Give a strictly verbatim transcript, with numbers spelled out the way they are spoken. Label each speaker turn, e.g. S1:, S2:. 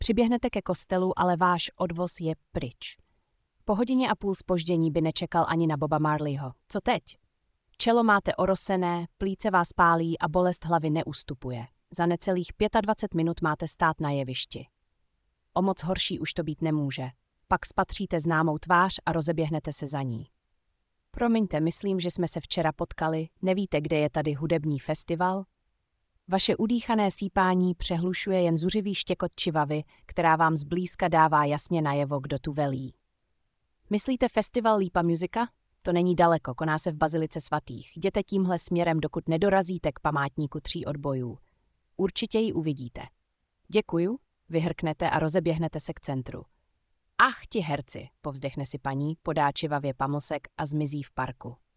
S1: Přiběhnete ke kostelu, ale váš odvoz je pryč. Po hodině a půl zpoždění by nečekal ani na Boba Marleyho. Co teď? Čelo máte orosené, plíce vás pálí a bolest hlavy neustupuje. Za necelých dvacet pět minut máte stát na jevišti. O moc horší už to být nemůže. Pak spatříte známou tvář a rozeběhnete se za ní. Promiňte, myslím, že jsme se včera potkali. Nevíte, kde je tady hudební festival? Vaše udýchané sípání přehlušuje jen zuřivý štěkot čivavy, která vám zblízka dává jasně najevo, kdo tu velí. Myslíte festival Lípa Musica? To není daleko, koná se v Bazilice svatých. Jděte tímhle směrem, dokud nedorazíte k památníku tří odbojů. Určitě ji uvidíte. Děkuju, vyhrknete a rozeběhnete se k centru. Ach, ti herci, povzdechne si paní, podá čivavě pamlsek a zmizí v parku.